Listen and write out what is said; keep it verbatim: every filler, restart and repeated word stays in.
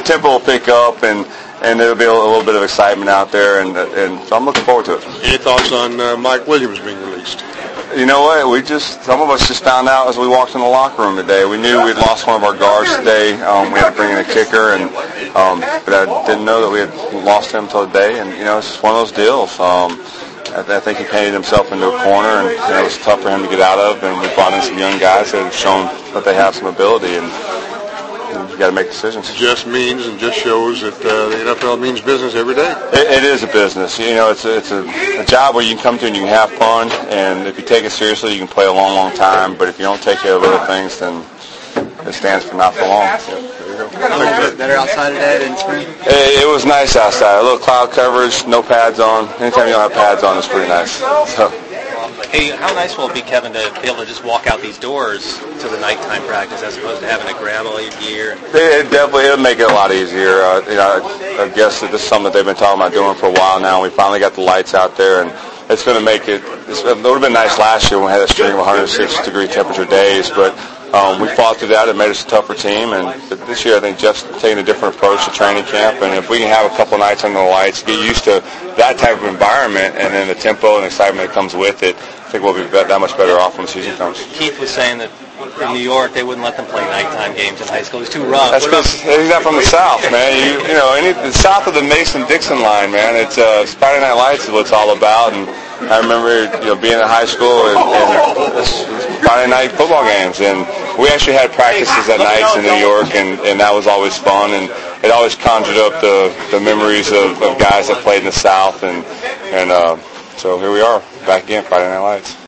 tempo will pick up, and, and there'll be a, a little bit of excitement out there, and, and so I'm looking forward to it. Any thoughts on uh, Mike Williams being released? You know what? We just, some of us just found out as we walked in the locker room today. We knew we'd lost one of our guards today. Um, we had to bring in a kicker, and um, but I didn't know that we had lost him until today. And, you know, it's just one of those deals. Um, I, I think he painted himself into a corner, and you know, it was tough for him to get out of. And we brought in some young guys that have shown that they have some ability, and you got to make decisions. It just means and just shows that uh, the N F L means business every day. It, it is a business. You know, it's a, it's a, a job where you can come to and you can have fun, and if you take it seriously, you can play a long, long time. But if you don't take care of other things, then it stands for not for long. Yep, there you go. Was it better outside today than spring? It, it was nice outside. A little cloud coverage, no pads on. Anytime you don't have pads on, it's pretty nice. So. Hey, how nice will it be, Kevin, to be able to just walk out these doors to the nighttime practice as opposed to having to grab all your gear? It, it definitely it'll make it a lot easier. Uh, you know, I, I guess that this is something that they've been talking about doing for a while now. We finally got the lights out there, and it's going to make it. It's, it would have been nice last year when we had a string of one hundred six degree temperature days, but um, we fought through that. It made us a tougher team, and this year I think Jeff's taking a different approach to training camp. And if we can have a couple nights under the lights, get used to that type of environment, and then the tempo and excitement that comes with it, I think we'll be that much better off when the season comes. Keith was saying that in New York they wouldn't let them play nighttime games in high school. It was too rough. That's because he's not from the South, man. You, you know, any, the south of the Mason-Dixon line, man. It's uh, Friday Night Lights is what it's all about. And I remember, you know, being in high school and, and it's Friday night football games, and we actually had practices at nights in New York, and, and that was always fun. And it always conjured up the, the memories of, of guys that played in the South, and and uh, so here we are back again, Friday Night Lights.